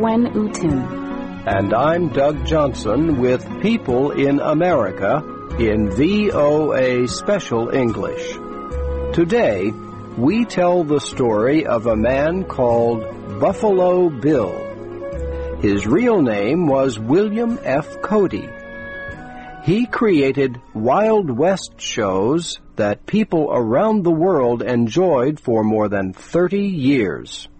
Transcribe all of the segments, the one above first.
Gwen Uten. And I'm Doug Johnson with People in America in VOA Special English. Today, we tell the story of a man called Buffalo Bill. His real name was William F. Cody. He created Wild West shows that people around the world enjoyed for more than 30 years.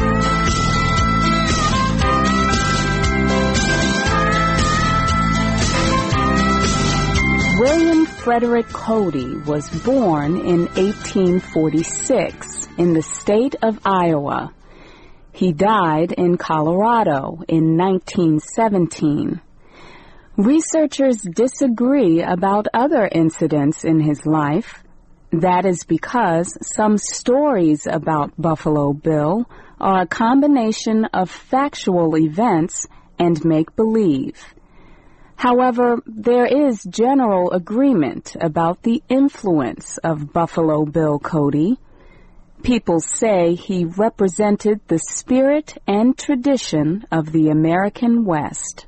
William Frederick Cody was born in 1846 in the state of Iowa. He died in Colorado in 1917. Researchers disagree about other incidents in his life. That is because some stories about Buffalo Bill are a combination of factual events and make-believe. However, there is general agreement about the influence of Buffalo Bill Cody. People say he represented the spirit and tradition of the American West.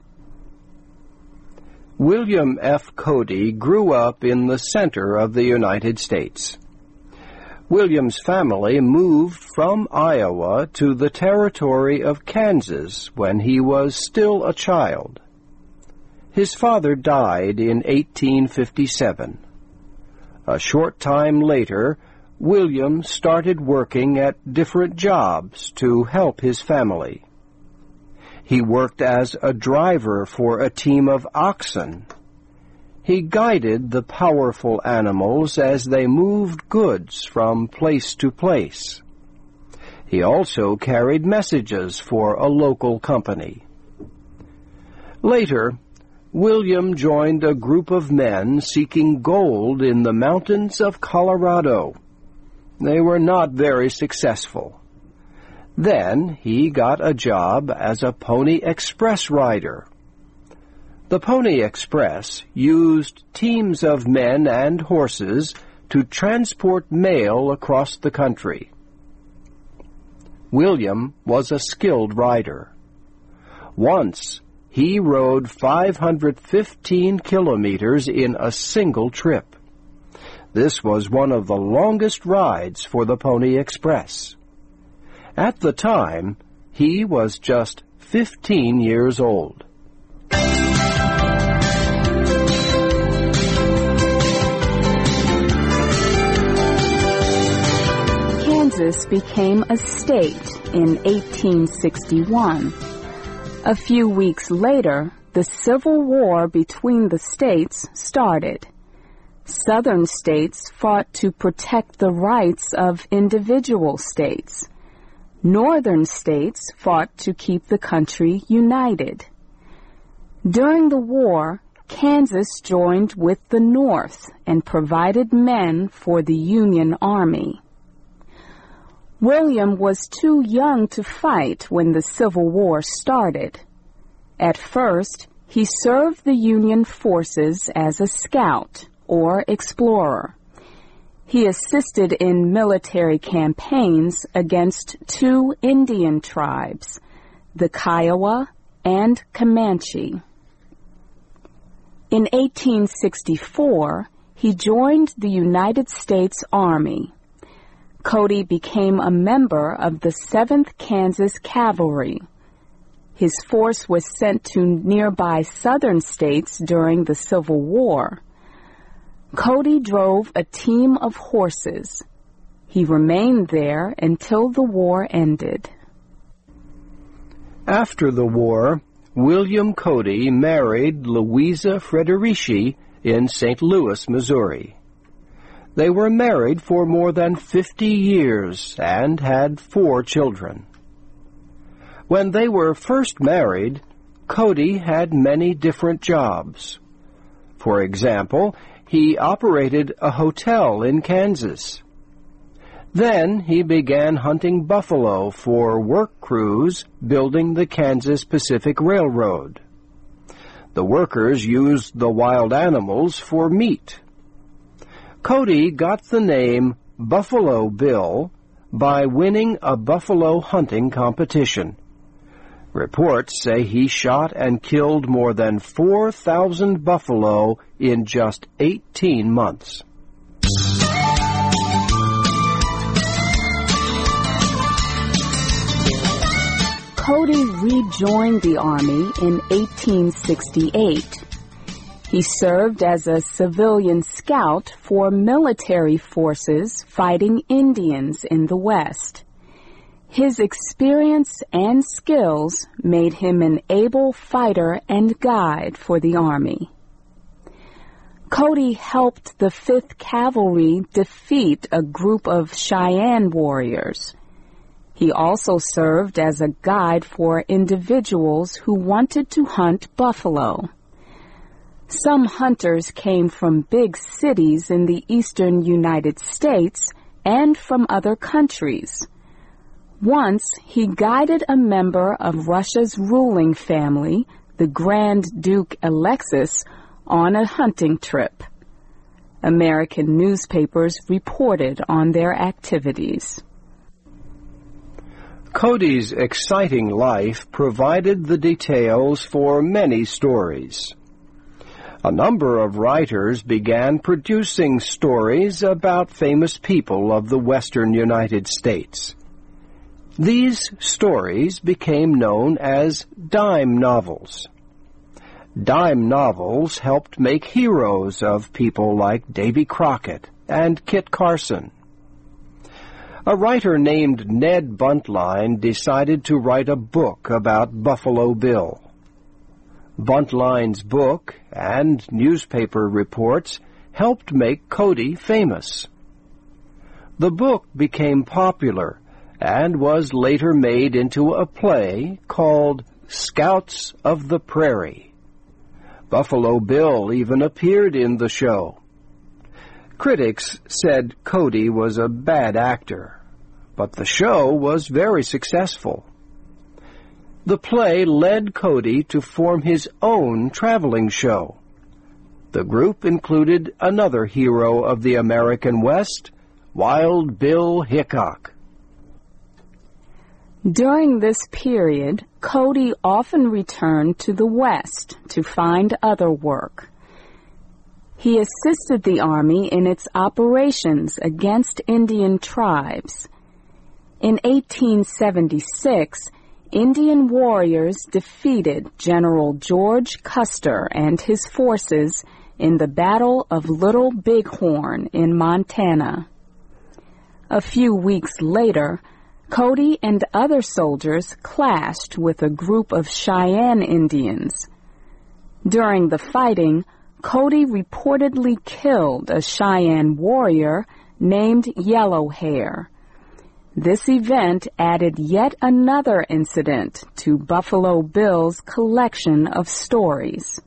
William F. Cody grew up in the center of the United States. William's family moved from Iowa to the territory of Kansas when he was still a child. His father died in 1857. A short time later, William started working at different jobs to help his family. He worked as a driver for a team of oxen. He guided the powerful animals as they moved goods from place to place. He also carried messages for a local company. Later, William joined a group of men seeking gold in the mountains of Colorado. They were not very successful. Then he got a job as a Pony Express rider. The Pony Express used teams of men and horses to transport mail across the country. William was a skilled rider. Once, he rode 515 kilometers in a single trip. This was one of the longest rides for the Pony Express. At the time, he was just 15 years old. Kansas became a state in 1861. A few weeks later, the Civil War between the states started. Southern states fought to protect the rights of individual states. Northern states fought to keep the country united. During the war, Kansas joined with the North and provided men for the Union Army. William was too young to fight when the Civil War started. At first, he served the Union forces as a scout or explorer. He assisted in military campaigns against two Indian tribes, the Kiowa and Comanche. In 1864, he joined the United States Army. Cody became a member of the 7th Kansas Cavalry. His force was sent to nearby southern states during the Civil War. Cody drove a team of horses. He remained there until the war ended. After the war, William Cody married Louisa Frederici in St. Louis, Missouri. They were married for more than 50 years and had 4 children. When they were first married, Cody had many different jobs. For example, he operated a hotel in Kansas. Then he began hunting buffalo for work crews building the Kansas Pacific Railroad. The workers used the wild animals for meat. Cody got the name Buffalo Bill by winning a buffalo hunting competition. Reports say he shot and killed more than 4,000 buffalo in just 18 months. Cody rejoined the Army in 1868. He served as a civilian scout for military forces fighting Indians in the West. His experience and skills made him an able fighter and guide for the Army. Cody helped the 5th Cavalry defeat a group of Cheyenne warriors. He also served as a guide for individuals who wanted to hunt buffalo. Some hunters came from big cities in the eastern United States and from other countries. Once, he guided a member of Russia's ruling family, the Grand Duke Alexis, on a hunting trip. American newspapers reported on their activities. Cody's exciting life provided the details for many stories. A number of writers began producing stories about famous people of the western United States. These stories became known as dime novels. Dime novels helped make heroes of people like Davy Crockett and Kit Carson. A writer named Ned Buntline decided to write a book about Buffalo Bill. Buntline's book and newspaper reports helped make Cody famous. The book became popular and was later made into a play called Scouts of the Prairie. Buffalo Bill even appeared in the show. Critics said Cody was a bad actor, but the show was very successful. The play led Cody to form his own traveling show. The group included another hero of the American West, Wild Bill Hickok. During this period, Cody often returned to the West to find other work. He assisted the Army in its operations against Indian tribes. In 1876, Indian warriors defeated General George Custer and his forces in the Battle of Little Bighorn in Montana. A few weeks later, Cody and other soldiers clashed with a group of Cheyenne Indians. During the fighting, Cody reportedly killed a Cheyenne warrior named Yellow Hair. This event added yet another incident to Buffalo Bill's collection of stories.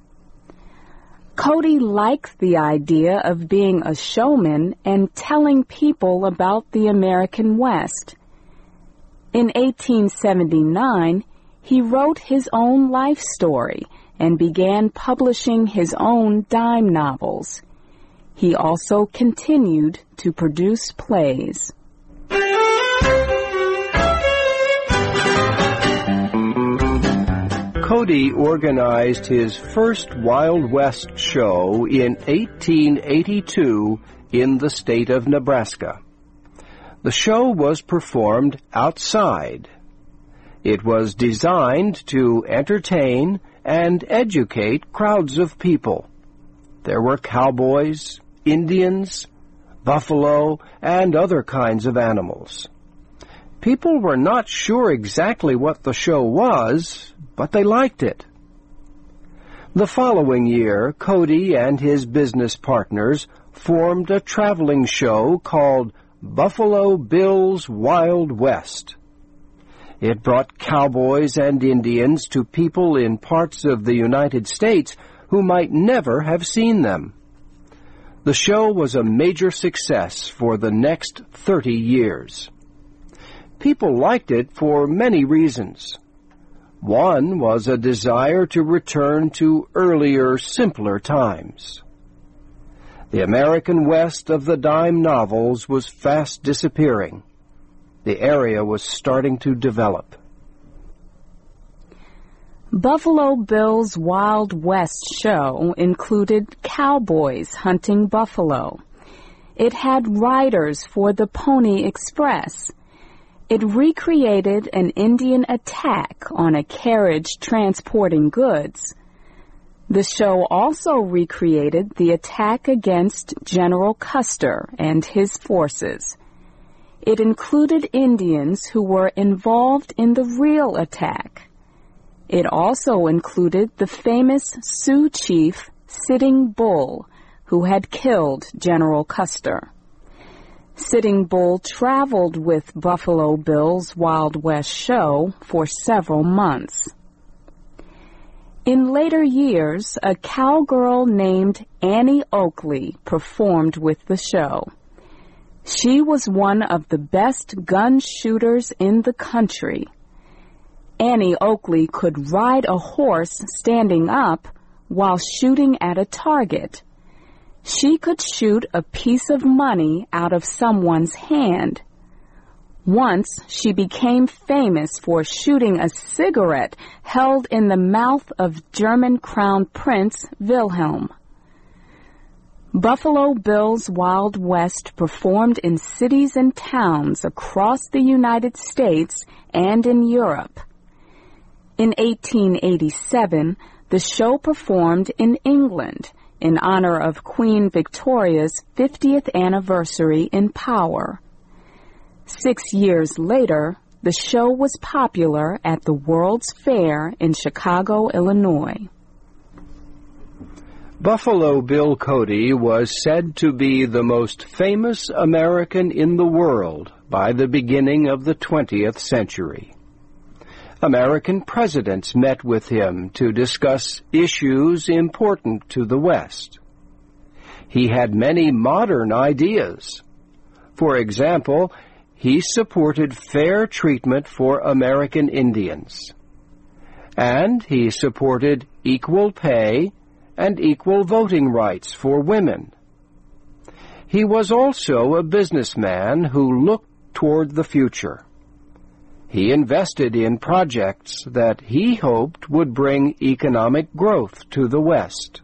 Cody liked the idea of being a showman and telling people about the American West. In 1879, he wrote his own life story and began publishing his own dime novels. He also continued to produce plays. Cody organized his first Wild West show in 1882 in the state of Nebraska. The show was performed outside. It was designed to entertain and educate crowds of people. There were cowboys, Indians, buffalo, and other kinds of animals. People were not sure exactly what the show was, but they liked it. The following year, Cody and his business partners formed a traveling show called Buffalo Bill's Wild West. It brought cowboys and Indians to people in parts of the United States who might never have seen them. The show was a major success for the next 30 years. People liked it for many reasons. One was a desire to return to earlier, simpler times. The American West of the dime novels was fast disappearing. The area was starting to develop. Buffalo Bill's Wild West show included cowboys hunting buffalo. It had riders for the Pony Express. It recreated an Indian attack on a carriage transporting goods. The show also recreated the attack against General Custer and his forces. It included Indians who were involved in the real attack. It also included the famous Sioux chief Sitting Bull, who had killed General Custer. Sitting Bull traveled with Buffalo Bill's Wild West show for several months. In later years, a cowgirl named Annie Oakley performed with the show. She was one of the best gun shooters in the country. Annie Oakley could ride a horse standing up while shooting at a target. She could shoot a piece of money out of someone's hand. Once, she became famous for shooting a cigarette held in the mouth of German Crown Prince Wilhelm. Buffalo Bill's Wild West performed in cities and towns across the United States and in Europe. In 1887, the show performed in England in honor of Queen Victoria's 50th anniversary in power. 6 years later, the show was popular at the World's Fair in Chicago, Illinois. Buffalo Bill Cody was said to be the most famous American in the world by the beginning of the 20th century. American presidents met with him to discuss issues important to the West. He had many modern ideas. For example, he supported fair treatment for American Indians. And he supported equal pay and equal voting rights for women. He was also a businessman who looked toward the future. He invested in projects that he hoped would bring economic growth to the West.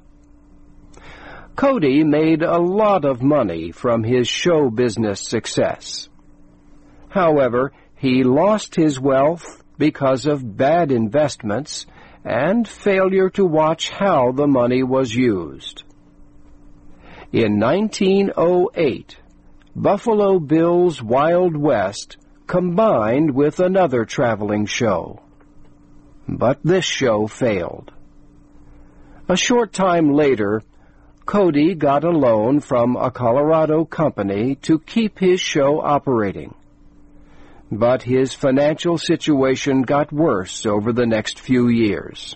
Cody made a lot of money from his show business success. However, he lost his wealth because of bad investments and failure to watch how the money was used. In 1908, Buffalo Bill's Wild West combined with another traveling show. But this show failed. A short time later, Cody got a loan from a Colorado company to keep his show operating. But his financial situation got worse over the next few years.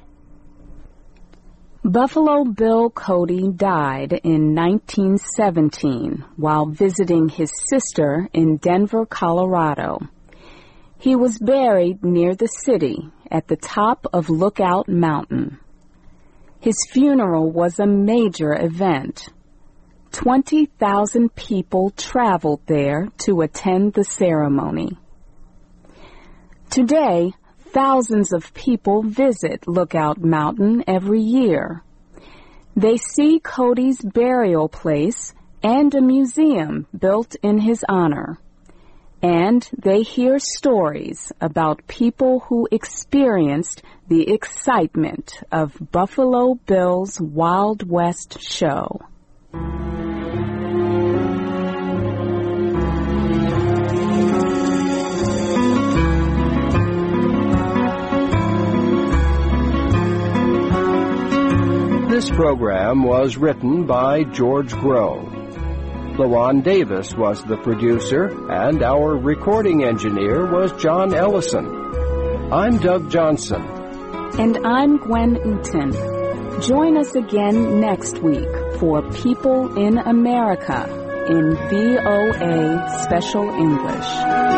Buffalo Bill Cody died in 1917 while visiting his sister in Denver, Colorado. He was buried near the city at the top of Lookout Mountain. His funeral was a major event. 20,000 people traveled there to attend the ceremony. Today, thousands of people visit Lookout Mountain every year. They see Cody's burial place and a museum built in his honor. And they hear stories about people who experienced the excitement of Buffalo Bill's Wild West show. This program was written by George Groh. LaJuan Davis was the producer, and our recording engineer was John Ellison. I'm Doug Johnson. And I'm Gwen Uten. Join us again next week for People in America in VOA Special English.